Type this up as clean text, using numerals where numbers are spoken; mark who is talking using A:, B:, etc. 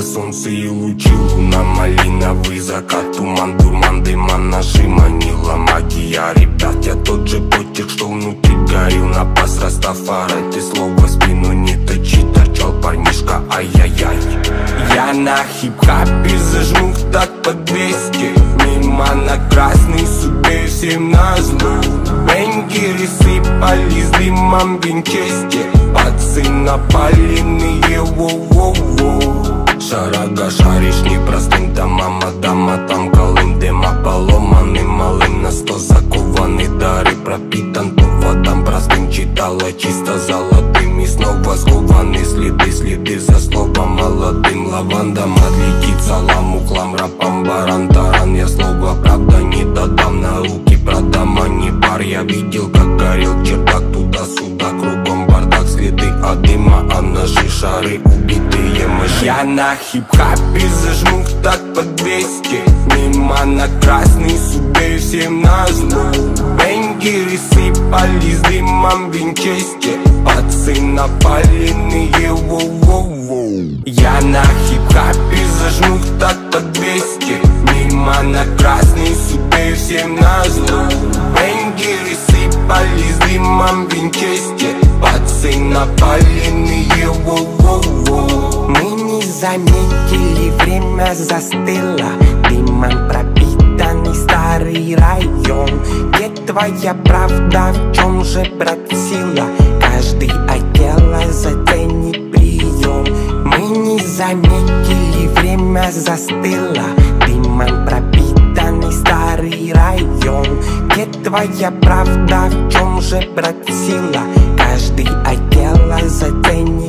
A: солнце и лучи, луна, малиновый закат, туман, дурман, дыман, наши манила магия. Ребят, я тот же потек, что внутри горел на пас Растафарай. Ты слово в спину не точи, торчал парнишка, ай-яй-яй. Я на хип-хапе зажмух так по 200, мимо на красный супер всем назло. Бенгеры сыпались дымом в винчесте, пацы напаленные, воу-воу-воу. Шарага шаришь непростым домам, а дома там колым, дыма поломанный малым, на 100 закованы дары, пропитан поводом простым, читала чисто золотым. И снова скованы следы, следы за словом молодым. Лавандом отлетит салам, ухлам, рапам, баран, таран. Я слово правда не додам, на руки продам, а не бар. Я видел, как горел чердак, туда-сюда, кругом бардак, следы от дыма, а наши шары убитые мыши. Я на хип-хапе зажмух так по 200, мимо на красный супер всем назло. Бенгеры сыпались дымом в винчесте, пацы напаленные, воу-воу-воу. Я на хип-хапе зажмух так по 200, мимо на красный супер всем назло. Бенгеры сыпались дымом в винчесте, пацы напаленные, воу-воу-воу.
B: Мы не заметили, время застыло, дымом пропитанный старый район. Где твоя правда, в чем же, брат, сила? Каждый отдела заценит прием. Мы не заметили, время застыло, дымом пропитанный старый район. Где твоя правда, в чем же, брат, сила? Каждый отдела заценит